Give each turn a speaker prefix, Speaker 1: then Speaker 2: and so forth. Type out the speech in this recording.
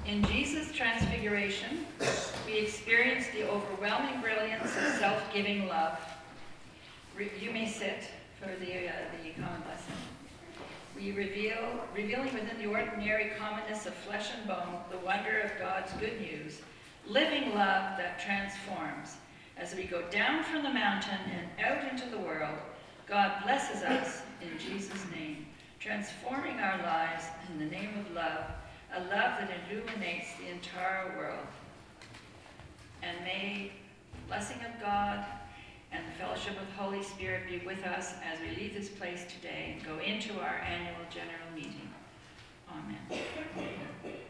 Speaker 1: In Jesus' transfiguration, we experience the overwhelming brilliance of self-giving love. You may sit for the common blessing. We revealing within the ordinary commonness of flesh and bone the wonder of God's good news, living love that transforms. As we go down from the mountain and out into the world, God blesses us in Jesus' name, transforming our lives in the name of love, a love that illuminates the entire world. And may the blessing of God and the fellowship of the Holy Spirit be with us as we leave this place today and go into our annual general meeting. Amen.